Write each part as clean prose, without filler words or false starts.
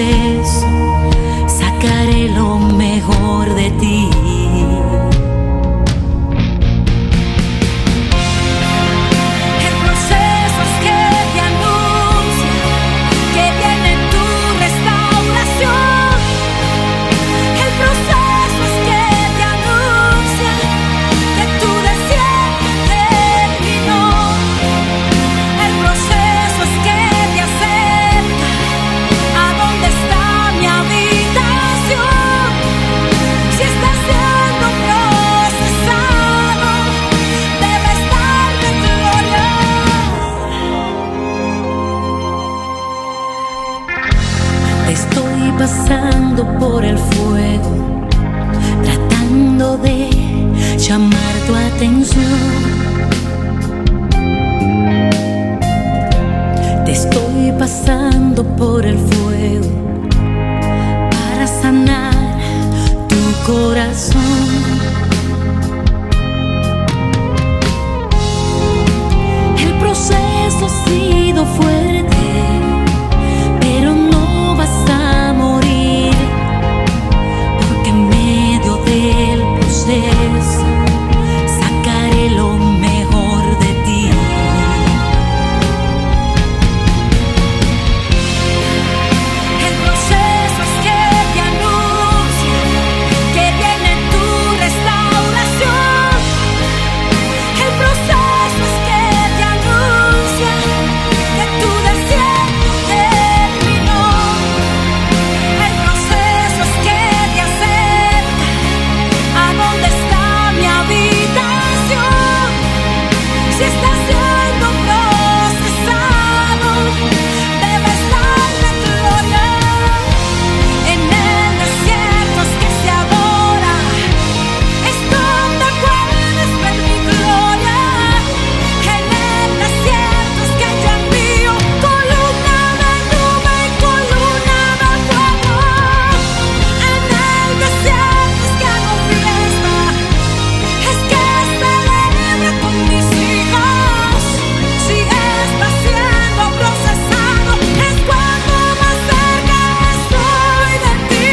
proceso sacaré lo mejor de ti. Estoy pasando por el fuego, tratando de llamar tu atención. Te estoy pasando por el fuego para sanar tu corazón. El proceso ha sido fuerte, pero no vas a morir, porque en medio del proceso sacaré lo mejor de ti. El proceso es que te anuncia que viene tu restauración. El proceso es que te anuncia que tu desierto terminó. El proceso es que te acerca a donde está mi habitación. Si estás siendo procesado, debes darle gloria. En el desierto es que se adora, es donde puedes ver mi gloria. En el desierto es que yo envío columna de nube y columna de fuego. En el desierto es que hago fiesta, es que celebro con mis hijos. Si estás siendo procesado, es cuando más cerca estoy de ti.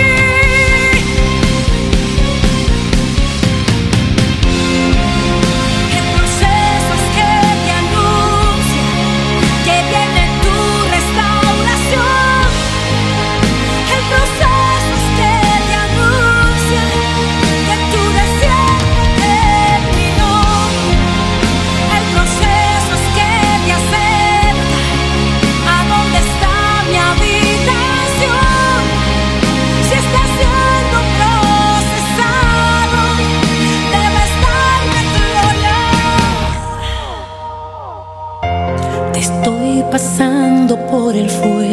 El proceso es que te anuncia que viene tu restauración. El proceso es que te anuncia que tu desierto terminó. El proceso es que te acerca a donde está mi habitación. Si estás siendo procesado, debes darme gloria. Te estoy pasando por el fuego,